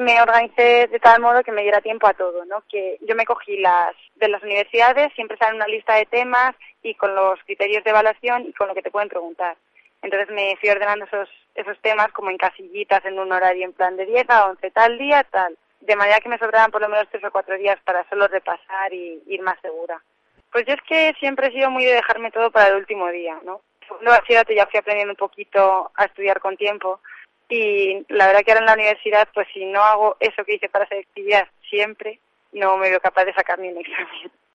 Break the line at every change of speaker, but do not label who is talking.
me organicé de tal modo que me diera tiempo a todo, ¿no? Que yo me cogí de las universidades, siempre sale una lista de temas y con los criterios de evaluación y con lo que te pueden preguntar. Entonces me fui ordenando esos temas como en casillitas en un horario en plan de 10 a 11, tal día, tal. De manera que me sobraban por lo menos 3 o 4 días para solo repasar y ir más segura. Pues yo es que siempre he sido muy de dejarme todo para el último día, ¿no? Segundo bachillerato ya fui aprendiendo un poquito a estudiar con tiempo y la verdad que ahora en la universidad, pues si no hago eso que hice para selectividad siempre, no me veo capaz de sacar ni un examen.